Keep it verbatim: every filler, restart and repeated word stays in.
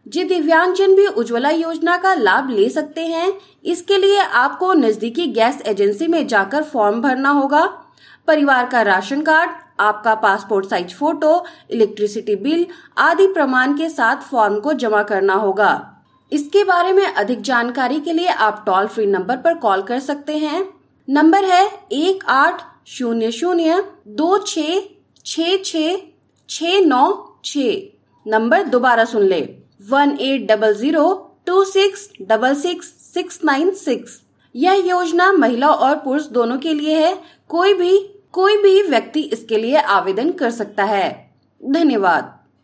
जी दिव्यांगजन भी उज्ज्वला योजना का लाभ ले सकते हैं। इसके लिए आपको नजदीकी गैस एजेंसी में जाकर फॉर्म भरना होगा। परिवार का राशन कार्ड, आपका passport size photo, electricity bill आदि प्रमाण के साथ फॉर्म को जमा करना होगा। इसके बारे में अधिक जानकारी के लिए आप टोल फ्री नंबर पर कॉल कर सकते हैं। नंबर है एक आठ शून्य शून्य दो छः छः छः छः नौ छः। नंबर दोबारा सुन ले, one eight double zero two six double six six nine six. यह योजना महिला और पुरुष दोनों के लिए है। कोई भी कोई भी व्यक्ति इसके लिए आवेदन कर सकता है। धन्यवाद।